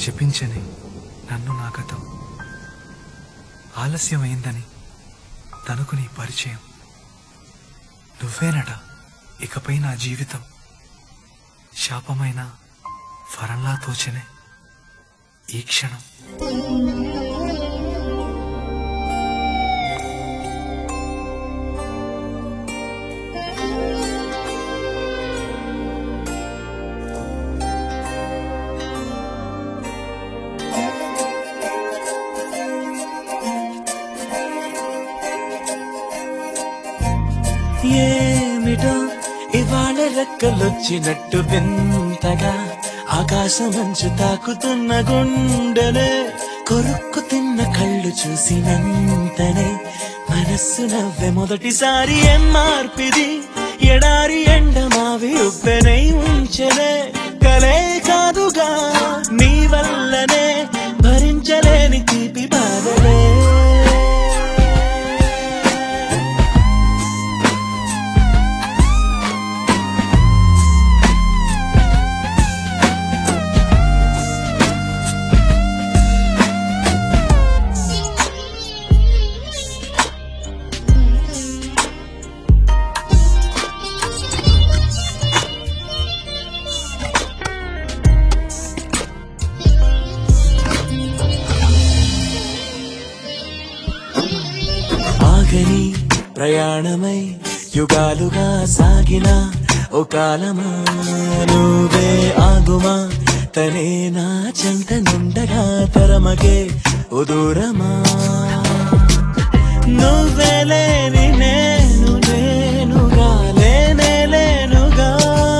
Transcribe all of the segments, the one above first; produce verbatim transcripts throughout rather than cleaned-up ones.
శపించని నన్ను నా గతం, ఆలస్యమైందని తనకు నీ పరిచయం, నువ్వేనట ఇకపై నా జీవితం, శాపమైన వరంలా తోచనే ఈ క్షణం. ఏమిటో ఇవాళ రెక్కలొచ్చినట్టు వింతగా ఆకాశమంచు తాకుతున్న గుండెనే, కొరుక్కు తిన్న కళ్ళు చూసినంతనే మనస్సు నవ్వే మొదటిసారి. ఏం మార్పిది ఎడారి ఎండ మావి ఉప్పెనై ఉంచెనే, కలే కాదుగా నీ వల్లనే భరించలేని తీపి బాధలే. ఆగని ప్రయాణమై యుగాలుగా సాగిన ఓ కాలమా, నువ్వే ఆగుమా తనే నా చెంత నుండగా తరమగే ఓ దూరమా. నువ్వే లేని నేను నేనుగా లేనే లేనుగా,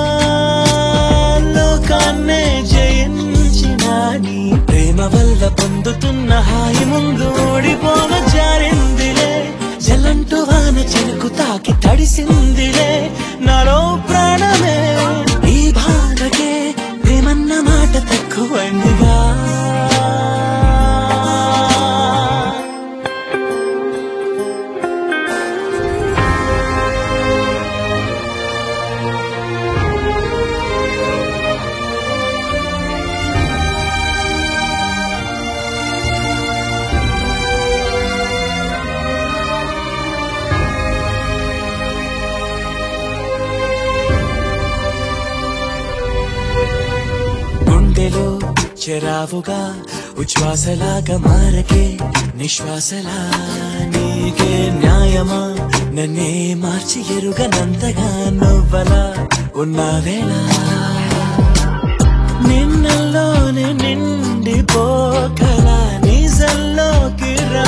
లోకాన్నే జయించిన నీ ప్రేమ వల్ల పొందుతున్న హాయి ముందు ఓడిపోన జారిందిలే. జలంటు వాన చెరుకు తాకి తడిసిందిలే నాలో ప్రాణమే, ఈ బాధకే ప్రేమన్న మాట తక్కువైందిగా. గుండెలో చెరావుగా ఉచ్ఛ్వాసలాగా మారకే నిశ్వాసలా, నీకే న్యాయమా నన్నే మార్చి ఎరుగనంతగా నువ్వలా ఉన్నావేలా. నిన్నల్లోనే నిండిపోకలా నిజల్లోకి రా,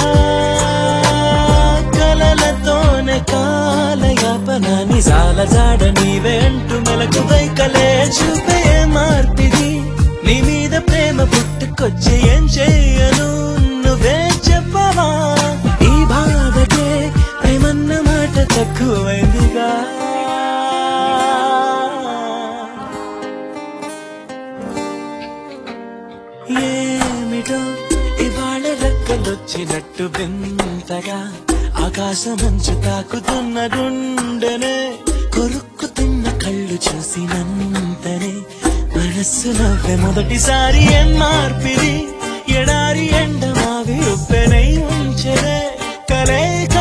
కలలతోనే కాలయాపన నిజాల జాడ నీవే అంటూ మెలకు వైకలే చూపే మార్పిది. నీ మీద ప్రేమ పుట్టుకొచ్చి ఏం చెయ్యను నువ్వే చెప్పవా, ఈ బాధకే ప్రేమన్న మాట తక్కువైందిగా. ఏమిటో ఇవాళ రెక్కలొచ్చినట్టు వింతగా ఆకాశమంచు తాకుతున్న గుండెనే, కొరుక్కు తిన్న కళ్ళు చూసినంతనే మనస్సు నవ్వే మొదటిసారి. ఏం మార్పిది ఎడారి ఎండ మావి ఉప్పెనై ఉంచెనే, కలే